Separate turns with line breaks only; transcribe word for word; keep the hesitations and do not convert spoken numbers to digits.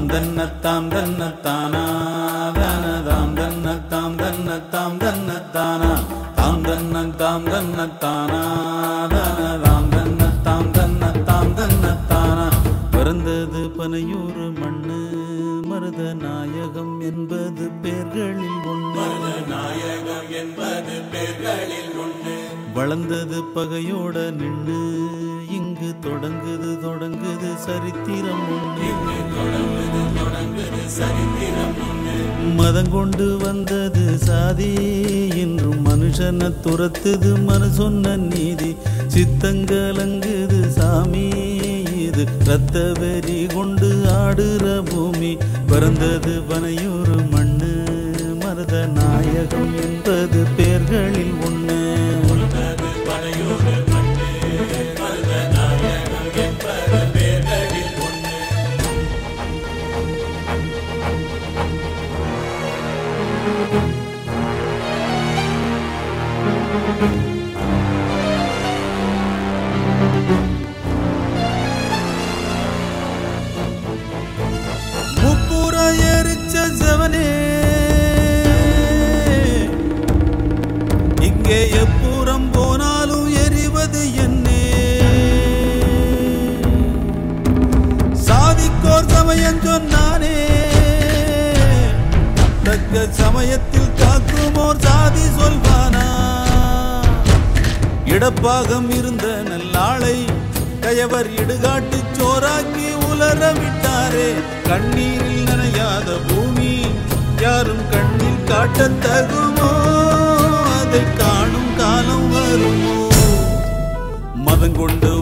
தன்னத்தாம் தன்னத்தானா தானதாம் தன்னத்தாம் தன்னத்தாம் தன்னத்தானா தாம் தன்னத்தாம் தன்னத்தானா தானதாம் தன்னத்தாம் தன்னத்தாம் தன்னத்தானா. பிறந்தது பனையூர் மண்ணு மருத நாயகம் என்பது பேர்களில் ஒன்று.
நாயகம் என்பது பேர்களில் ஒன்று.
வளர்ந்தது பகையோட நின்று இங்கு தொடங்குது தொடங்குது சரித்திரம் ஒன்று.
தொடங்குது தொடங்குது சரித்திரம் ஒன்று.
மதங்கொண்டு வந்தது சாதி இன்றும் மனுஷனை துரத்துது மனு சொன்ன நீதி. சித்தங்கலங்குது சாமி இது ரத்த வெறி கொண்டு ஆடுற பூமி. பிறந்தது பனையூர் மண்ணு மருத நாயகம் என்பது பேர்களில் ஒன்று. முப்புற எரிச்ச செவனே இங்கே எப்புறம் போனாலும் எரிவது என்னே. சாதிக்கோர் சமயம் சொன்னானே தக்க சமயத்தில் காக்குமோர் சாதி சொல்வானா. இடப்பாகம் இருந்த நல்லாளை கயவர் இடுகாட்டு சோறாக்கி உலர விட்டாரே. கண்ணீரில் நனையாத பூமி யாரும் கண்ணில் காட்ட தகுமோ? அதை காணும் காலம் வருமோ? மதம் கொண்டு